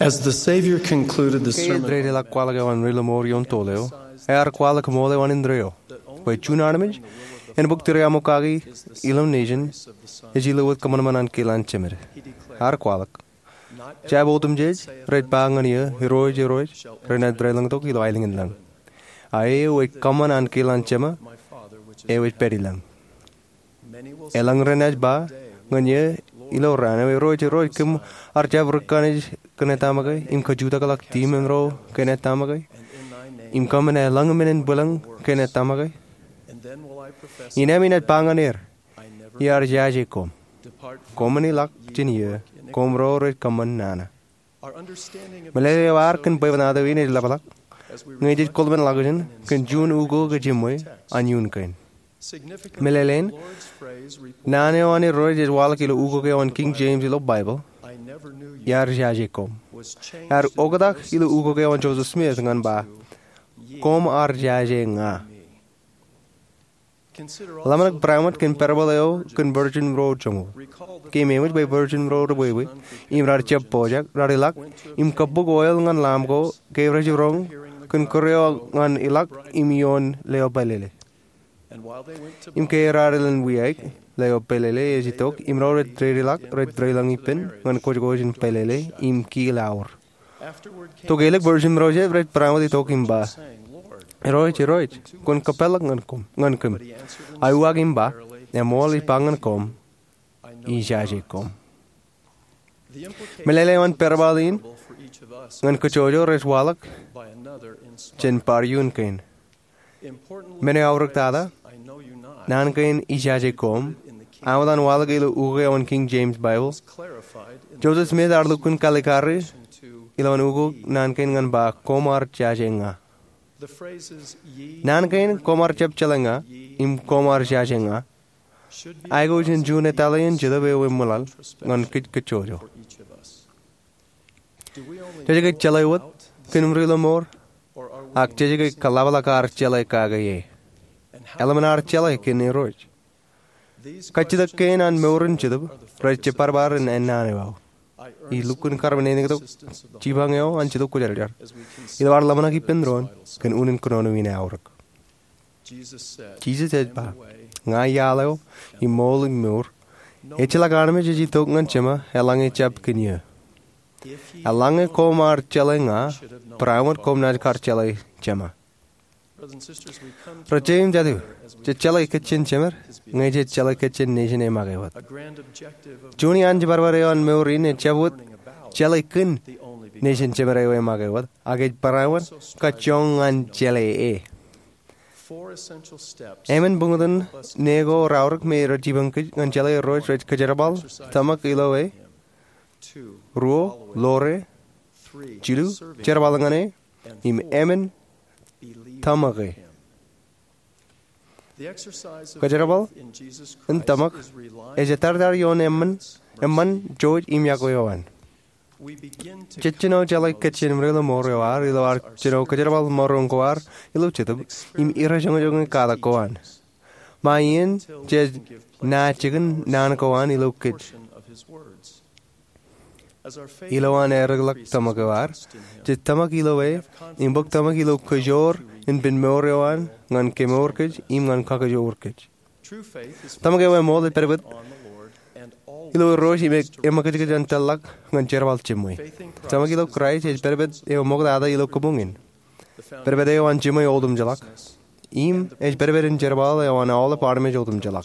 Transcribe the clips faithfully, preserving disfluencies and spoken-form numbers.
As the Savior concluded the Ke sermon, dre la kwala ga wan rila mor yon toleo. E ar kwala ka mole wan indreo. Pai chunarmij en buk tire amokagi ilom nation ejilo wat kaman manan kelan chemere. Ar kwalak. Jab otum jej red bangania heroj heroj renat drelang to kilo ailing lang. Ae we kaman an kelan chema e we perilang. Elang renaj ba nganye ilo rana we roj heroj kem ar jab rukanij kenetamagai im kajuta kalak team enro kenetamagai im kaman elang menen bulang kenetamagai Inaminat panganir yar jaje kom komani lak jinie komro red kaman nana Malay war kan bayanada wini labalak ngejit kolben lagajin kan jun ugo gajimoy anyun kain Melelen nane wani roy je wala kilo ugo ke on King James ilo Bible yar jaje kom yar ogadak ilo ugo ke on Joseph Smith ngan ba kom ar jaje nga Lamanak Bramat can parabaleo can Virgin Road chamo. Came image by Virgin Road away. Im Radchap Pojak, Radilak, im Kabuk oil ngan Lamgo, gave Rajurong, can Koreo ngan Ilak, imion Leo Pelele. Im K Radilan Wiak, Leo Pelele, as he talk, im Red Dredilak, Red Drelangi Pin, ngan Kojogojin Pelele, im Keel hour. To Gaelic Virgin Roger, Red Pramati talking ba. Heroic, heroic, kun kapelak ngan kom, ngan kum. Ayuag imba, emol ipangan kom, ijaje kom. Melelewan perbalin, ngan kuchojo reswalak, chen paryun kain. Mene aurak tada, nan kain ijaje kom, amadan walagilo uge on King James Bible. Joseph Smith arlukun kalikari, ilawan ugo nan kain ngan ba komar jaje nga. Nankain komar chap chalanga im komar shashenga I go in June Italian jidabe we mulal ngan kit kachojo Jajag chalaiwat kinumrila mor ak jajag kalabala kar chalai kagaye elamanar chalai kiniroj kachidak kain an morin jidab raj parbar en naneva I lukun carbonene to chibangeo and chido kujar. Ilwar lamana ki pendron can unin kono in aurak. Jesus said ba nga yalo I moling mur echla garme ji tokan chema elange chap kinya. Alange komar chelenga pramar komnaj kar chelai chema. Rajim jadu chelai kitchen chemer ngeje chelai kitchen nation emagewat. Juni anj barbare on meurin e chabut chelai kin nation chemere emagewat age parawan kachong an chelai e. Emen bungudan nego raurak me rajibang kij an chelai roj raj kajarabal tamak ilowe ruo lore chilu cherabalangane im emen tamage Kajarabal in tamak is a tardar yon emman emman George imyagoyan Chichino jalai kitchen rila moroar ilar chino kajarabal morongoar iluchitub im irajong kada koan Mayin jes na chicken nan koan ilukij Ilowan erglak tamagawar jit tamak ilowe imbok tamak ilo kajor in bin morioan ngan kemorkij im ngan kakajorkij tamagawe mol perbet ilo roshi me emakaj jan talak ngan cherwal chimui tamak ilo krai je perbet e mogda ada ilo kubungin perbet e wan chimui oldum jalak im e perbet in cherwal e wan all apartment oldum jalak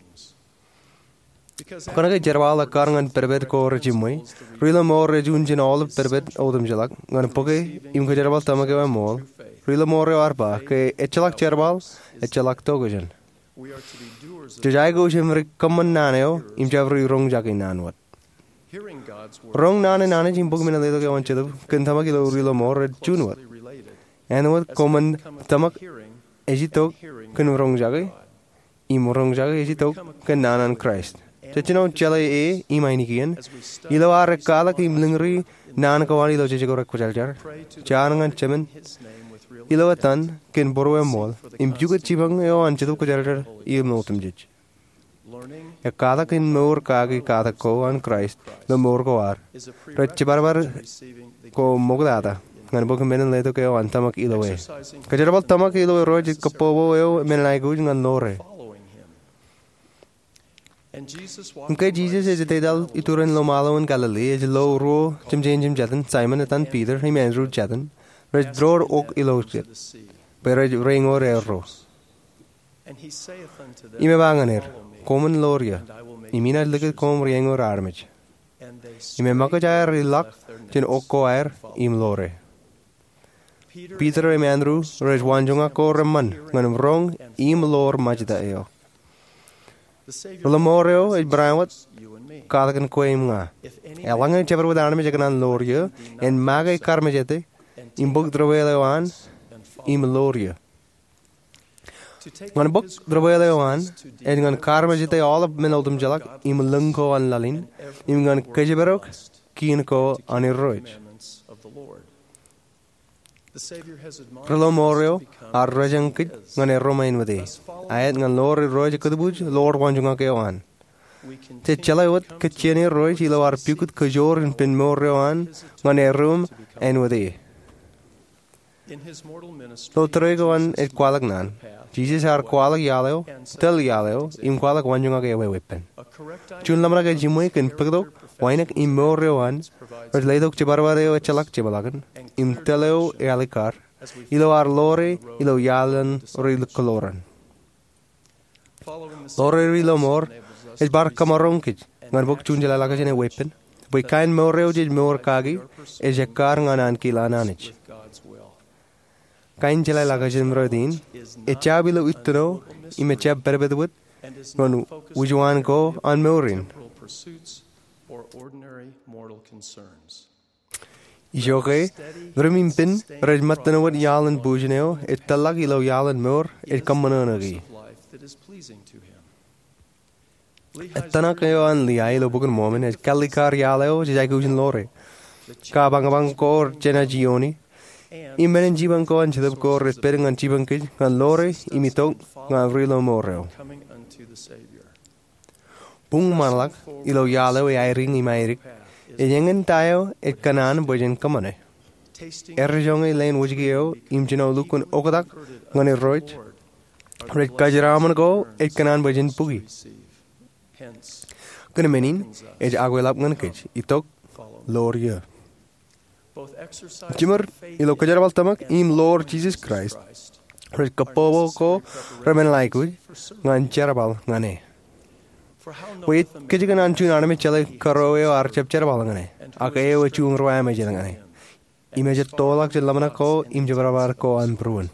Kanaga Jervala Karangan Perbet ko Rajimui, Rila Mor Rajunjin all Perbet Odum Jalak, Nanapoke, Imkajarabal Tamagawa Mol, Rila More Arba, Ke Echalak Cherbal, Echalak Togajan. Jajago Jimrik Kaman Naneo, Imjavri Rong Jaki Nanwat. Rong Nana Nana Jim Bugman a little on Chilub, Kentamagilo Rila More Junwat. And what common Tamak Ejitok, Ken Rong Jagi, Im Rong Jagi Ejitok, Ken Nanan Christ. Chachino chalai e imainikian ilo ar kala ki mlingri nan kawani lo chichiko rak kujaljar chanangan chemen ilo tan ken borwe mol imjuga chibang yo anchidu kujaljar im notum jij e cada kin mor kagi cada ko an Christ lo mor ko ar rech barbar ko mogdata ngan bok menen leto ke an tamak ilowe kajarabal tamak ilowe roj kapowo yo men lai guj ngan lore Mke Jesus is the dal ituren lo malo in Galilee is lo ro jim jim jatan Simon and Peter him Andrew jatan rech dror ok ilojit per ring or erro Ime banganer common loria imina liket com ring or armage Ime makajar lak tin okko air im lore Peter and Andrew rech wanjunga ko reman ngan wrong im lor majda eo Lamoreo is Brownwood, Calagan Quaimga. Elang and Chever with Army Jagan Loria, and Maga Carmajete, in book Droveleoan, im Loria. When book Droveleoan, and on Carmajete all of Menodum Jalak, im Lunko and Lalin, im on Kajiberok, Kinko on a roach. Relomoreo, our Rajankit, on a Romain with a. I had a Lord Roja Kudubuj, Lord Wanjungakewan. Te Chalawat, Kachene Roy, Hilo are Pukut Kajor and Pinmoreoan, on a room and with a. Lotrego at Qualagnan. Jesus are Qualag Yalo, Tel Yalo, in Qualag Wanjungake weapon. Chunlamaka Jimwik and Pugdo, Winek in Moreoan, but Ladok Chibarvareo Chalak Chibalagan, in Teleo Alikar, Ilo are Lore, Ilo Yalan, or Il Coloran. Lore Rilo More, is Bar Camaronkij, when book Chunjalaka in a weapon. We kind more reojid more kagi, is a carngan and kilananich. Kind Jalakajim Rodin, a chabilo utero, imachab berbedwood, when would you want go on Morin? Joge, Rumin Pin, Redmatanowat Yalan Bujaneo, et Talagilo Yalan Moor, et Kamanagi. At Tanakayo and Liailo Bugan Moment, at Calikar Yaleo, Jagujan Lore, Kabangabanko, Jena Gioni, Imen Jibanko and Chilabko, respecting on Chibankid, and Lore, imito, Gavrilo Moreo. Bung Malak, Ilo Yalo, Iring Imairik, a young tayo, et Canan, Bojan Kamane. Erjong Lane Wujgio, Imjino Lukun Okadak, Gani Roach, Red Kajaraman go, et Canan Bojan Pugi. Gunamenin, et Aguelap Gankage, Itok, Loria. Jimmer, Ilo Kajarabal Tamak, Im Lord Jesus Christ. Red Kapovo ko, Remen Laikui, Gan Cherabal, Gane. Wait, Kijigan Anchun Anime Chele, Karoe or Chepcherbalangane, Akeo Chung Roamajangane. Image Tolak Lamanako, Imjavaraco and Bruin.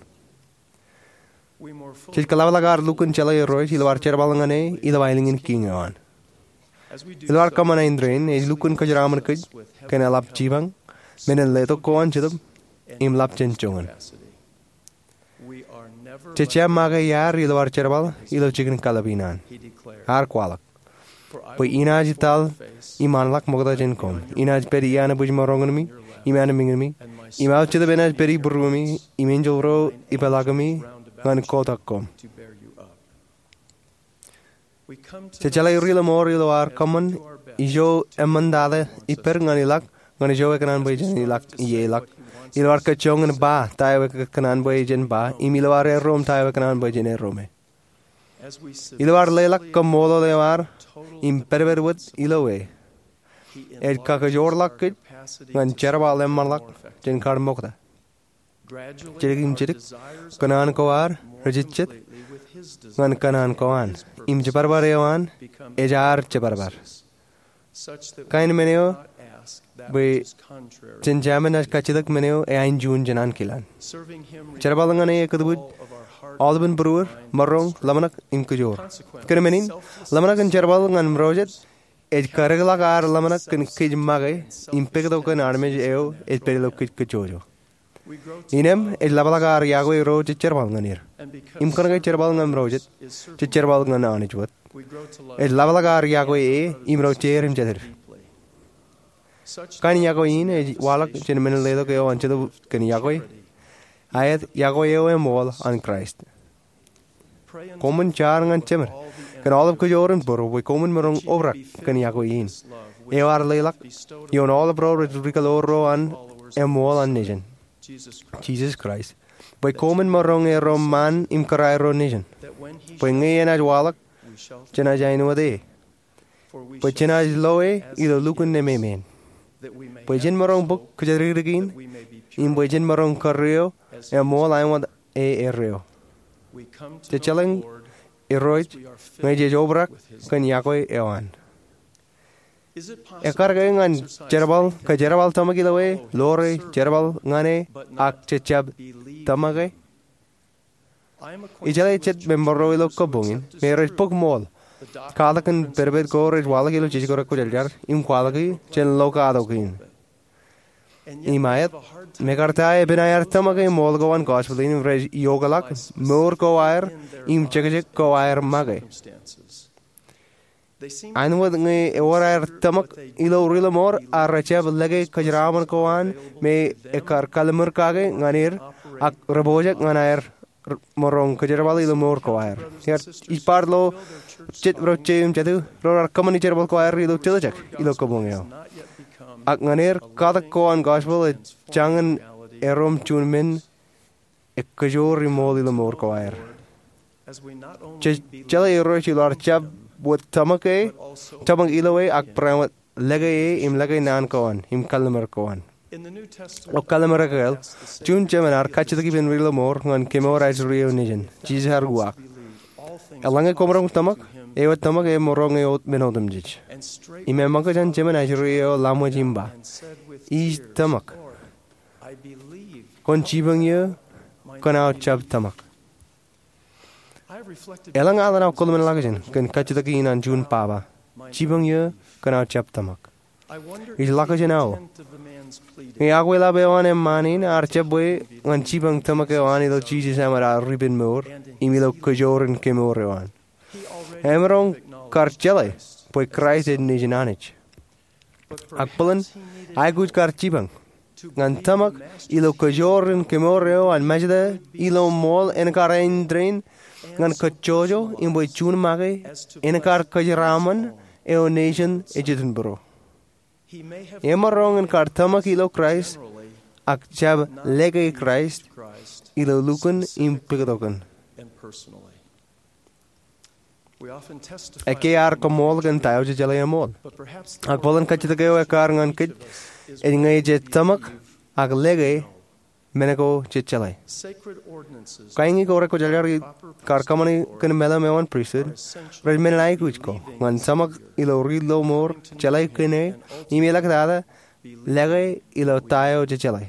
Chikalavagar Lukun Chele Roy, Hilvar Cherbalangane, Ilawailing in King on. Ilvar Kamana in Drain, is Lukun Kajaraman Kid, Kanalap Chivang, Meneleto Koan Chidum, Im Lapchen Chungan. Checham Maga Yar, Ilvar Cherbal, Ilo Chicken Calabinan. Har Qualak. Poi Inaj Tal, Imanlak Mogdajan com, Inaj Periana Bujmarongami, Imanamingami, Imal to the Benaj Peri Burumi, Imanjol Ro, Ipalagami, and Kotakom. Chechala Rila Morilo are common, Ijo Emandada, Iperganilak, Ganijo Kanan Bajan Yelak, Ilwarka Chong and Ba, Taiwaka Kanan Bajan Ba, Imilavare Rome, Taiwakan Bajan Rome. Ilwar Lelak Kamolo they are, Imperverwood Ilowe. Ed Kakajor Lakit, when Cherabal and Marlak, Jenkar Mokta. Chirikin Chirik, Kanan Koar, Regichit, when Kanan Koan, Im Jabarbarewan, Ejar Jabarbar. Kind Meneo, we Chinjaman as Kachidak Meneo, Ain June Janan Kilan. Cherabalangane Kudwood. Alban Brewer, Marong, Lamanak, Imkujor. Kermenin, Lamanak and Cherbal and Rojet, Ed Karagalagar, Lamanak and Kijmage, Impedokan Armage Eo, Ed Perilokit Kajojo. Inem, Ed Lavalagar Yagwe Rojet Cherbalganir. Imkanaga Cherbal and Rojet, Cherbal and Anijwat. Ed Lavalagar Yagwe, Imrocher and Jeter. Kan Yagoin, Ed Wallak, Gentleman Ledo, and Chedo Kanyagwe. Ayat Yagoyo and Wall on Christ. Common charm and timber. gan all of Kajoran borough, we come in Marong Obrak, gan Yagoyin. Ear Lelak, yon all abroad with Ricaloro and Emwall and Nation. Jesus Christ. We come in Marong a Roman im Karairo Nation. When ngay and Adwalak, Jena Jaino day. But Jena is lowe, either look in the main. Bajin Marong book, Kajarigin, in Bajin Marong Carreo, and more I want a area. The challenge, Eroid, Major Obrak, can Yakoi Ewan. A cargang and Jerabal, Kajarabal Tamagilaway, Lore, Jerabal, Ngane, Ak Chechab, Tamagay. Ijale Chet Memoroilo Kobungin, Marriage Pug Mall. Kalakan Perbet Gorage Walagil Chichora Kujar, in Quality, Chen Locadokin. Imayat, Megartai, Benayar Tamagay, Molgo and Gospelin, Reg Yogalak, Mur Coire, Im Chekajek Coire Magay. And with me, or Tamak, Ilo Rilamor, a Rachab Legay, Kajaraman Koan, may a car Kalamur Kage, Ganir, Ak Rabojak, Ganair, Morong, Kajarabal, Ilomor Coire. Here is Parlo, Chit Rochim Chatu, Rora Communicherable Coire, Ilo Tilajak, Ilo Kobungio. Ak Ganir, Katako and Gospel, Changan, Erom Chunmin, a Kajor Remol Ilomor Coire. Jelly Rochilar Chab. With Tamake, Tamang Ilaway, Ak Pramat, Legay, Im Legay Nan Koan, Im Kalamer Koan. O Kalamer Girl, June Geminar, catch the given real more, and Kimora Rio Nation, Jesus Arguak. A Langa Comrong Tamak, Ewa Tamak, a Morongo Menodum Jich. Imamakan Gemini Rio Lamo Jimba. East Tamak. Conchibang you, Conau Chab Tamak. Elang Alana Colman Lagajan can catch the keen on June Pava. Chibang you can out chap tamak. Is Lagajan now. Yaguela Bewan and Manin are chapway when Chibang Tamakawani the Jesus Amara ribbon more, Emilo Kajor and Kemorewan. Emerong Karchele, Poi Christ in Nijananich. Akpulan, I good car Chibang. Nan Tamak, Ilo Kajor and Kemoreo and Majda, Ilo Mall and Karain drain. Ngan Kachojo in Boy Chun Mage, in a car Kajaraman, Eo Nation, Edinburgh. Emarong and Kartama Kilo Christ, Akchab Legay Christ, Ilo Lucan in Pigadokan. A K R Komol and Tao Jalayamol. Akpolan Kachitageo a car and kid, and Age Tamak, Ak Legay. Menago Chichalai. Kaingi Korako Jalari Karkamani can Melamewan priesthood, Red Menai Kuchko, when Samak ilo Rilo more, Chalai Kine, Imelakada, Legay ilo Tayo Chichalai.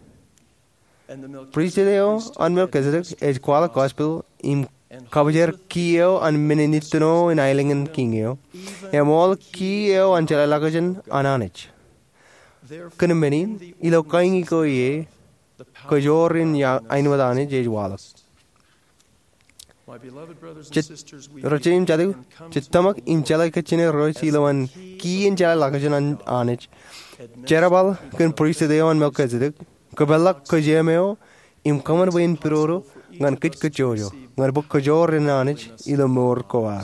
Priestedeo and Melchizedek, Age Quala Gospel, Im Kabajer Kio and Meninituno in Eiling and Kingio, Emol Kio and Chalalagajan Ananich. Kunamenin, ilo Kaingi Koye. Kajorin ya Ainwadani Jay Wallach. Rochim Jadu, Chitamak in Jalakachine Rochilo and Key in Jalakajan and Anich. Jerabal can priest the on Melchizedek, Kabella Kajameo, im common way in Piroro, Gan Kit Kajojo, Gan Book Kajor in Anich, Ilomor Coar.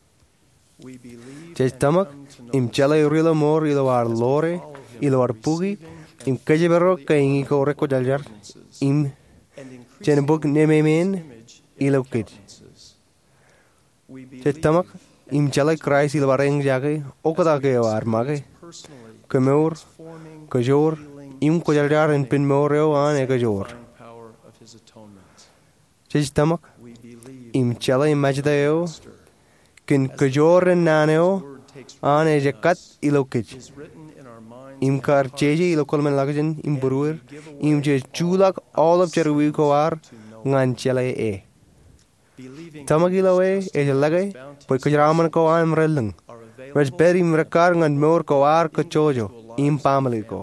Chitamak, im Jala Rilo Mor, Iloar Lore, Iloar Pugi. Im Kajabero Kaingi Koreko Jaljar, Im Chenbuk Nememen, Ilokit. Chetamak, Im Jalai Christ Ilvareng Jage, Okadake or Mage, Kamur, Kajor, Im Kojaljar and Pinmoreo and Ekajor. Chetamak, Im Chala Majadeo, Kin Kajor and Naneo, an Ejakat Ilokit. Im Kar Cheji Locolman Lagajan, Im Brewer, Im J. Chulak, all of Cheruikoar, Nan Chele E. Tamagilawe, is a legay, Pokaraman Koam Relang, Res Berim Rekar and Mor Koar Kachojo, Im Pamalico.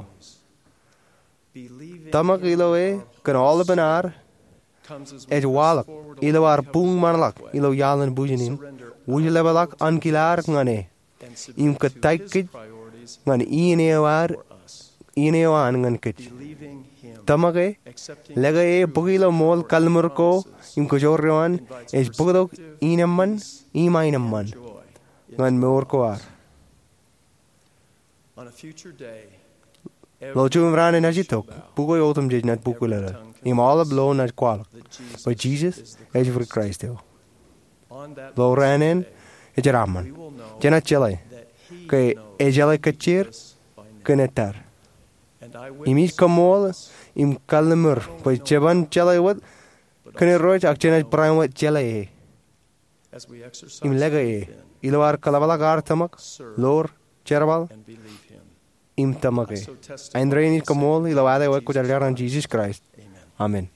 Tamagilawe, can all of Benar, Ed Wallach, Iloar Pung Manlak, Ilo Yalan Bujinin, Wujalabak Ankilar Ngane, Im Kataikit. When Ian Eoar, ine o an ngan kich believing Him, tamage accepting lega e bugilo mol kalmurko im kojorwan es bugdo inamman imainamman joy. ngan mor ko ar On a future day, lo chum ran na jitok bugo yotum je nat bugulera im all blow na kwal but Jesus is for Christ on that lo ranen e we jaraman will know jana chele that He ke knows e jale kachir us by name. kenetar And I imi kamol im kalmur pues cheban chele wat kene roj akchena prime wat chele as we exercise im lega faith e in, ilwar kalabala gar tamak serve, lor cherbal and believe Him. im I tamake so testify ein reini and say, kamol ilawade wat ko jalan Jesus Christ Amen. amen